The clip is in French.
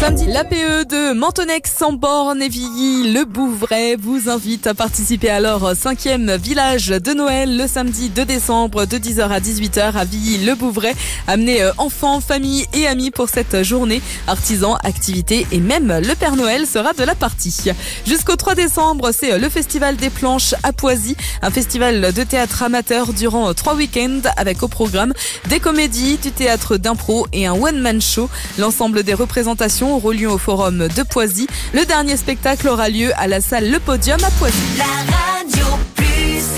Samedi, l'APE de Mentonex en borne et Villy, le Bouvray vous invite à participer à leur 5e village de Noël le samedi 2 décembre de 10h à 18h à Villy le Bouvray. Amenez enfants, familles et amis pour cette journée. Artisans, activités et même le Père Noël sera de la partie. Jusqu'au 3 décembre, c'est le Festival des Planches à Poisy, un festival de théâtre amateur durant 3 week-ends avec au programme des comédies, du théâtre d'impro et un one-man show. L'ensemble des représentations auront lieu au forum de Poisy. Le dernier spectacle aura lieu à la salle Le Podium à Poisy.